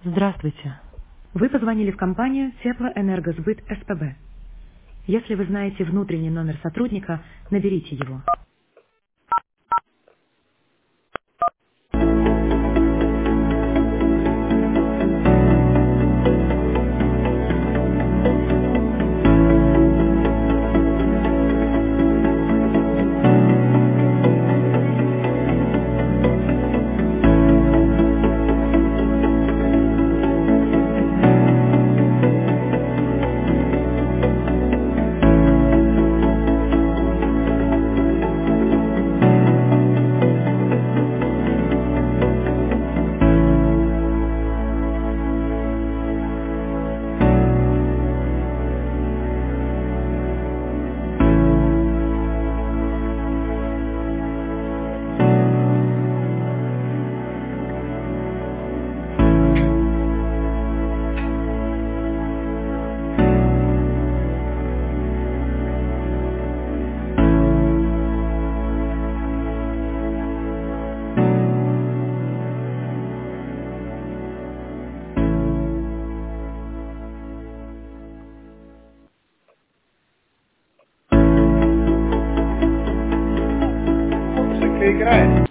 Здравствуйте. Вы позвонили в компанию Теплоэнергосбыт СПБ. Если вы знаете внутренний номер сотрудника, наберите его. Музыка играет.